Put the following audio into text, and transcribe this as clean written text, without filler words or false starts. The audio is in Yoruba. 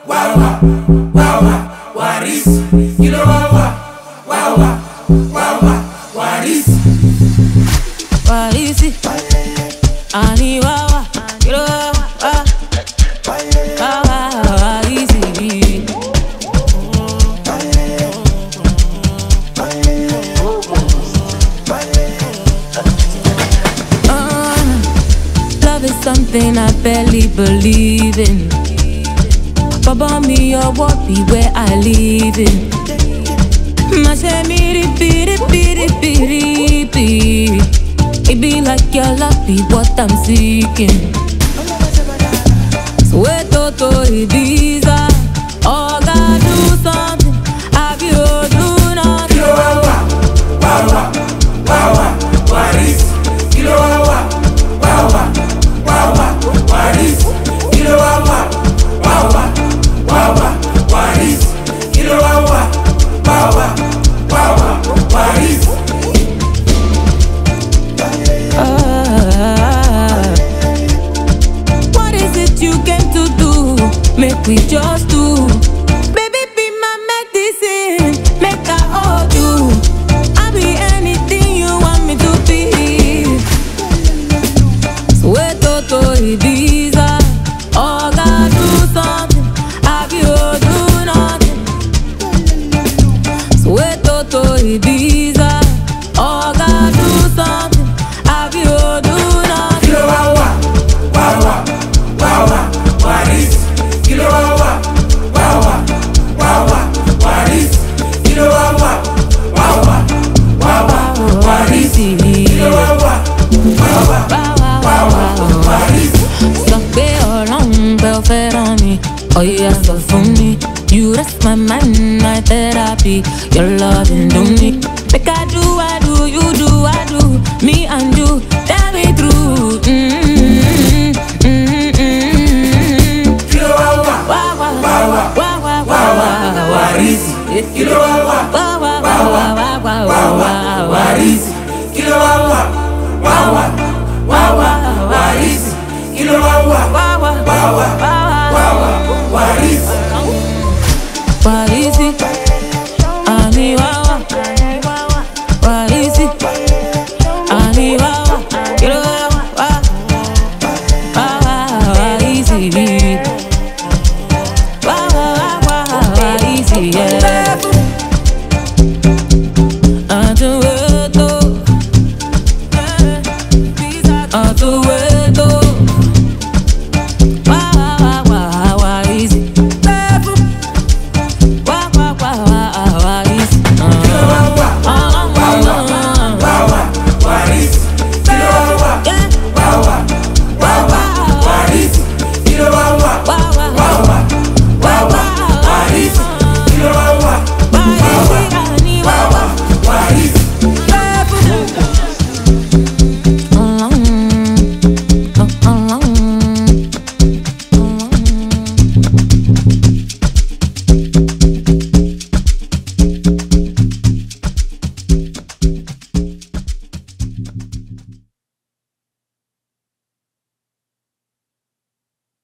wawa, wawa, warisi. Kilo wawa, wawa, wawa, warisi. Warisi, ani wawa, kilo wawa, wawa, warisi. Love is something I barely believe in. Baba me or what be where I live in. Mashe me repeat. It be like your love be what I'm seeking. So wait to Ibiza, oh God do something. Have you do nothing? Kilo wawa, wawa, wawa, warisi. Kilo wawa, wawa, wawa, warisi. Kilo wawa, wawa, wawa, warisi. Kilo wawa, wawa, wawa, warisi. What is it you came to do? Make we just do. Baby, be my medicine. Make I hold you. I'll be anything you want me to be. So wait to Ibiza. Oh God, do something. Have you do nothing? So wait to Ibiza. Oh God, do something. Have you do nothing? Kilo wawa, wawa, wawa, warisi. Kilo wawa, wawa, wawa, warisi. Kilo wawa, wawa, wawa, warisi. Kilo wawa, wawa, wawa, warisi. Sọ pé Ọlọ́run bẹ fẹ́ ràn mí, ọ̀yà sọ fún mi. You rest my mind, my therapy. Your loving do me. Make I do, you do, me and you.